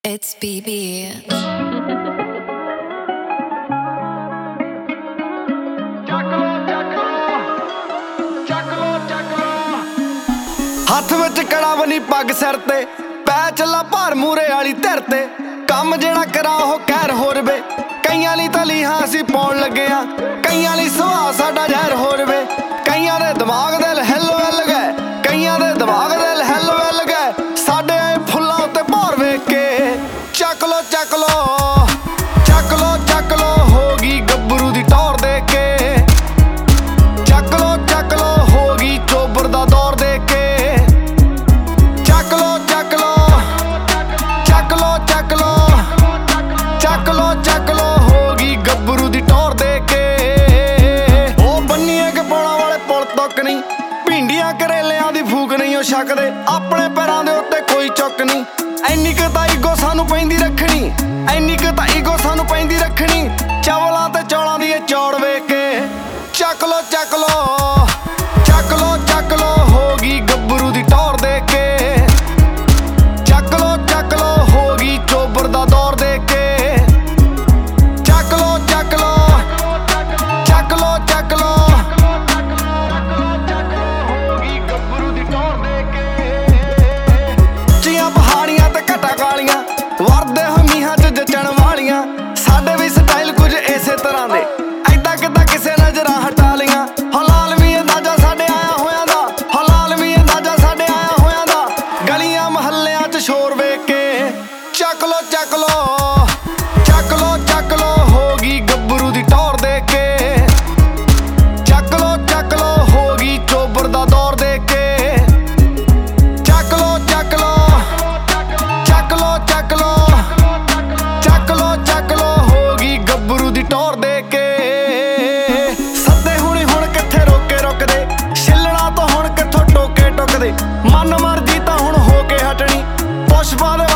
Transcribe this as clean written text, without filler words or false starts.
It's BB. हथ विच कड़ा बनी पग सिर ते पै चला भार मूरे वाली धिर ते काम जेड़ा करा ओह कहर होर वे कईयां लई तां लीहां असीं पाउण लगे आ कईयां लई सुभाऽ साडा जहर होर वे कईयां दे दिमाग दिल हिल विल गए कईयां दे दिमाग दिल हिल विल गए साडे आए फुल्लां उत्ते भार वेख के चक लो चक लो चक लो चक लो हो गई गब्बरू दी टौर देख के चक लो हो गई चोबर दा दौर देख के चक लो चक लो चक लो चक लो चक लो चक लो हो गई गब्बरू दी टौर देख के ओ बन्निए के पौड़ा वाले पुल तक नहीं भिंडियां करेलियां दी फूक नहीं ओ छकदे अपने पैरां दे उत्ते कोई चुक नहीं ऐनी क तां ईगो सानू पैंदी रखनी ऐनी क तां ईगो सानू पैंदी रखनी चावलां ते चौलां दी चौड़ वेख के चक लो चक लो चक लो हो गई गब्बरू दी टौर देख के चक लो हो गई चोबर दा दौर देख के चक लो चक लो चक लो चक लो हो गई गब्बरू दी टौर देख के चियां पहाड़ियां ते घटा कालियां वरदे होए मीहां च जचण वालियां साडे भी स्टाइल कुछ इसे तरह दे ऐदां किदां किसे नजरां हटा लियां हलाल भी अंदाजा साडे आया होयां दा हलाल भी अंदाजा साडे आया होयां दा गलियां महल्लियां च शोर वेख के चक लो चक लो चक लो हो गई गब्बरू दी टौर देख के चक लो हो गई चोबर दा दौर देख के चक लो चक लो चक लो चक लो चक लो चक लो हो गई गब्बरू दी टौर देख के सद्दे हुणी हुण कित्थे रोके रुकदे छिल्लਣਾ तो हुण कित्थों टोके टुकदे मन मर्जी तां हुण हो के हटनी पुष्पा दे